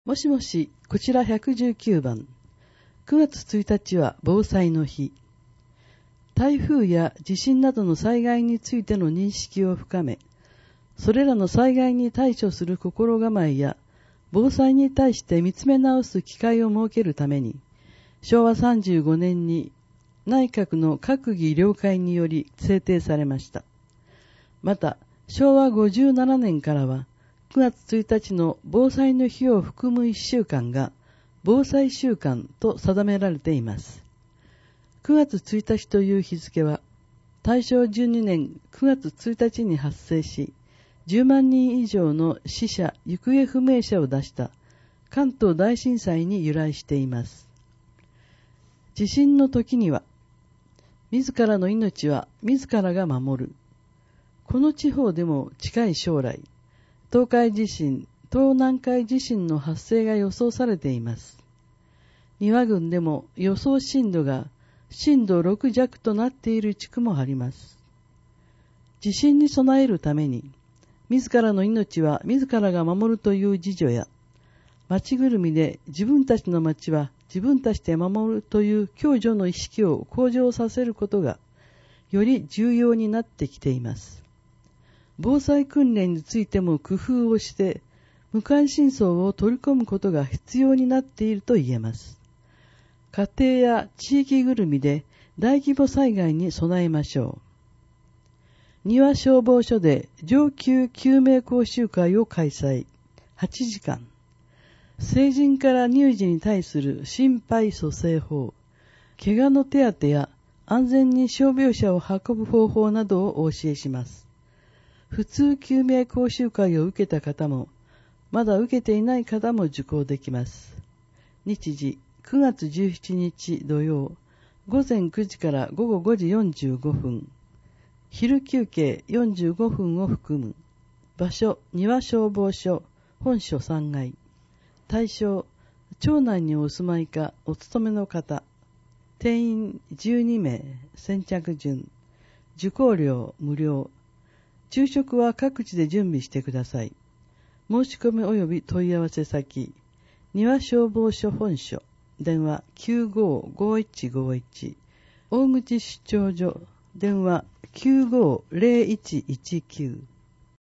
もしもし、こちら119番。9月1日は防災の日。台風や地震などの災害についての認識を深め、それらの災害に対処する心構えや、防災に対して見つめ直す機会を設けるために、昭和35年に内閣の閣議了解により制定されました。また、昭和57年からは、9月1日の防災の日を含む1週間が防災週間と定められています。9月1日という日付は大正12年9月1日に発生し、10万人以上の死者・行方不明者を出した関東大震災に由来しています。地震の時には、自らの命は自らが守る。この地方でも近い将来、東海地震、東南海地震の発生が予想されています。丹羽郡でも予想震度が震度6弱となっている地区もあります。地震に備えるために、自らの命は自らが守るという自助や、町ぐるみで自分たちの町は自分たちで守るという共助の意識を向上させることが、より重要になってきています。防災訓練についても工夫をして、無関心層を取り込むことが必要になっていると言えます。家庭や地域ぐるみで大規模災害に備えましょう。丹羽消防署で上級救命講習会を開催。8時間。成人から乳児に対する心肺蘇生法、怪我の手当てや安全に傷病者を運ぶ方法などをお教えします。普通救命講習会を受けた方も、まだ受けていない方も受講できます。日時9月17日土曜、午前9時から午後5時45分。昼休憩45分を含む。場所、丹羽消防署、本所3階。対象、町内にお住まいかお勤めの方。定員12名、先着順。受講料無料。昼食は各地で準備してください。申し込み及び問い合わせ先、丹羽消防署本所、電話 955151、大口出張所、電話 950119。